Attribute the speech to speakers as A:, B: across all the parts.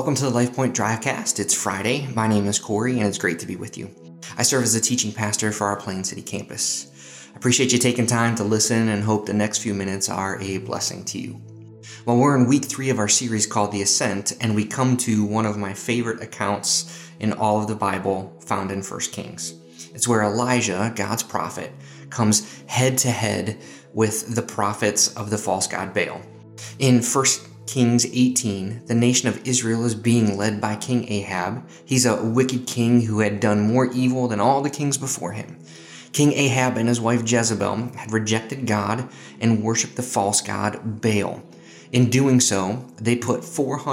A: Welcome to the LifePoint Drivecast. It's Friday. My name is Corey, and it's great to be with you. I serve as a teaching pastor for our Plain City campus. I appreciate you taking time to listen and hope the next few minutes are a blessing to you. Well, we're in week 3 of our series called The Ascent, and we come to one of my favorite accounts in all of the Bible found in 1 Kings. It's where Elijah, God's prophet, comes head to head with the prophets of the false god Baal. In 1 Kings 18, the nation of Israel is being led by King Ahab. He's a wicked king who had done more evil than all the kings before him. King Ahab and his wife Jezebel had rejected God and worshiped the false god Baal. In doing so, they put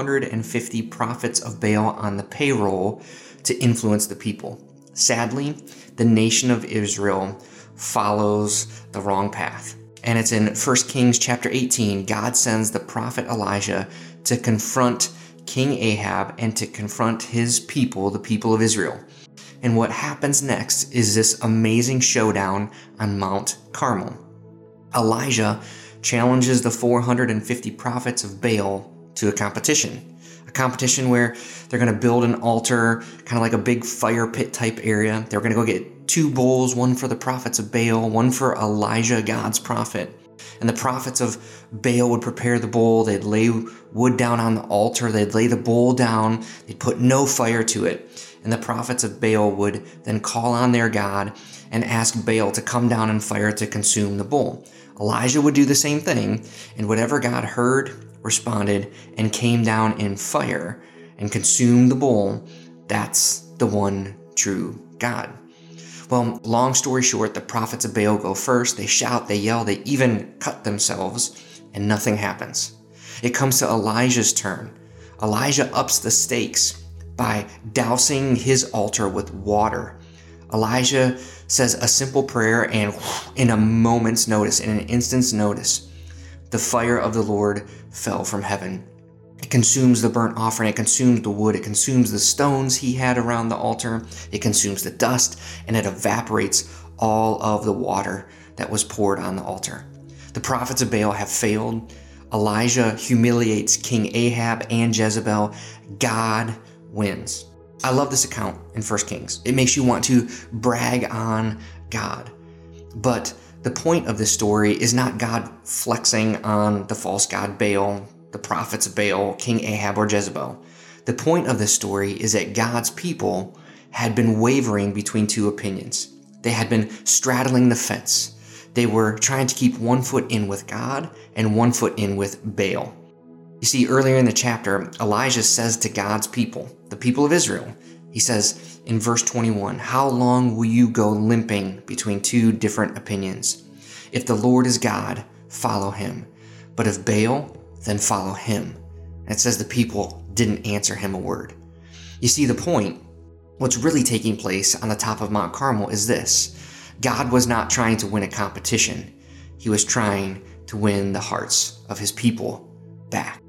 A: 450 prophets of Baal on the payroll to influence the people. Sadly, the nation of Israel follows the wrong path. And it's in 1 Kings chapter 18, God sends the prophet Elijah to confront King Ahab and to confront his people, the people of Israel. And what happens next is this amazing showdown on Mount Carmel. Elijah challenges the 450 prophets of Baal to a competition where they're going to build an altar, kind of like a big fire pit type area. They're going to go get 2 bowls, one for the prophets of Baal, one for Elijah, God's prophet. And the prophets of Baal would prepare the bowl. They'd lay wood down on the altar. They'd lay the bowl down. They'd put no fire to it. And the prophets of Baal would then call on their God and ask Baal to come down in fire to consume the bowl. Elijah would do the same thing, and whatever God heard, responded, and came down in fire and consumed the bowl, that's the one true God. Well, long story short, the prophets of Baal go first. They shout, they yell, they even cut themselves, and nothing happens. It comes to Elijah's turn. Elijah ups the stakes by dousing his altar with water. Elijah says a simple prayer, and in a moment's notice, in an instant's notice, the fire of the Lord fell from heaven. It consumes the burnt offering, it consumes the wood, it consumes the stones he had around the altar, it consumes the dust, and it evaporates all of the water that was poured on the altar. The prophets of Baal have failed. Elijah humiliates King Ahab and Jezebel. God wins. I love this account in 1 Kings. It makes you want to brag on God. But the point of this story is not God flexing on the false god Baal, the prophets of Baal, King Ahab, or Jezebel. The point of this story is that God's people had been wavering between 2 opinions. They had been straddling the fence. They were trying to keep one foot in with God and one foot in with Baal. You see, earlier in the chapter, Elijah says to God's people, the people of Israel, he says in verse 21, "How long will you go limping between 2 different opinions? If the Lord is God, follow him. But if Baal, then follow him." And it says the people didn't answer him a word. You see the point. What's really taking place on the top of Mount Carmel is this. God was not trying to win a competition. He was trying to win the hearts of his people back.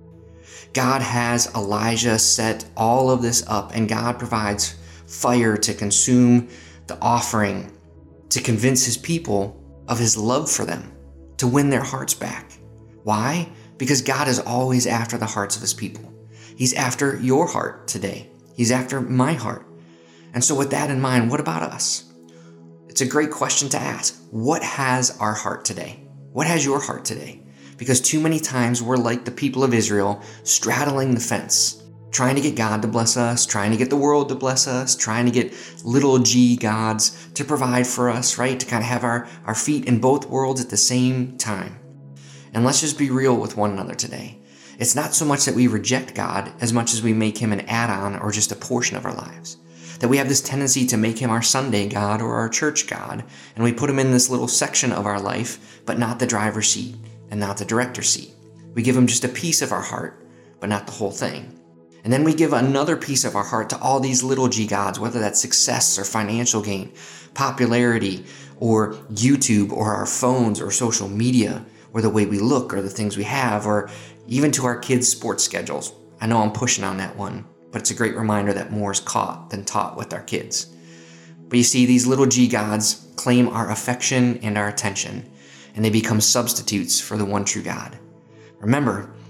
A: God has Elijah set all of this up, and God provides fire to consume the offering, to convince his people of his love for them, to win their hearts back. Why? Because God is always after the hearts of his people. He's after your heart today. He's after my heart. And so with that in mind, what about us? It's a great question to ask. What has our heart today? What has your heart today? Because too many times we're like the people of Israel, straddling the fence, trying to get God to bless us, trying to get the world to bless us, trying to get little g gods to provide for us, right? To kind of have our feet in both worlds at the same time. And let's just be real with one another today. It's not so much that we reject God as much as we make him an add-on or just a portion of our lives. That we have this tendency to make him our Sunday God or our church God, and we put him in this little section of our life, but not the driver's seat and not the director's seat. We give him just a piece of our heart, but not the whole thing. And then we give another piece of our heart to all these little g gods, whether that's success or financial gain, popularity, or YouTube, or our phones, or social media, or the way we look, or the things we have, or even to our kids' sports schedules. I know I'm pushing on that one, but it's a great reminder that more is caught than taught with our kids. But you see, these little g gods claim our affection and our attention, and they become substitutes for the one true God. Remember,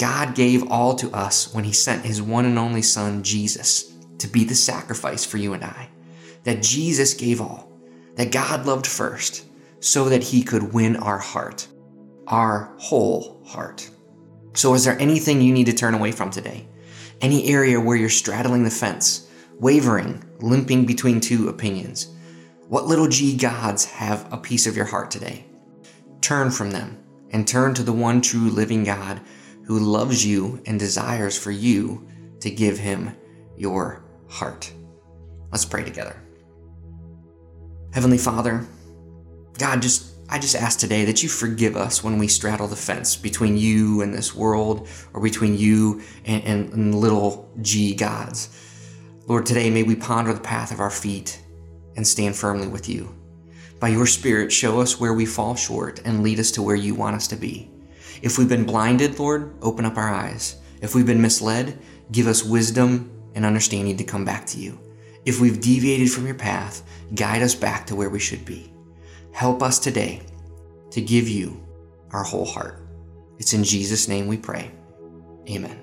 A: God gave all to us when he sent his one and only Son, Jesus, to be the sacrifice for you and I. That Jesus gave all, that God loved first, so that he could win our heart, our whole heart. So is there anything you need to turn away from today? Any area where you're straddling the fence, wavering, limping between two opinions? What little g gods have a piece of your heart today? Turn from them and turn to the one true living God who loves you and desires for you to give him your heart. Let's pray together. Heavenly Father, God, I just ask today that you forgive us when we straddle the fence between you and this world, or between you and little g gods. Lord, today may we ponder the path of our feet and stand firmly with you. By your Spirit, show us where we fall short and lead us to where you want us to be. If we've been blinded, Lord, open up our eyes. If we've been misled, give us wisdom and understanding to come back to you. If we've deviated from your path, guide us back to where we should be. Help us today to give you our whole heart. It's in Jesus' name we pray. Amen.